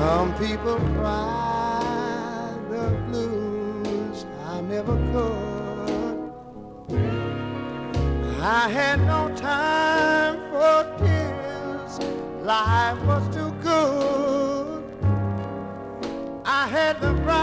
Some people cry the blues, I never could. I had no time for tears, life was too good. I had the right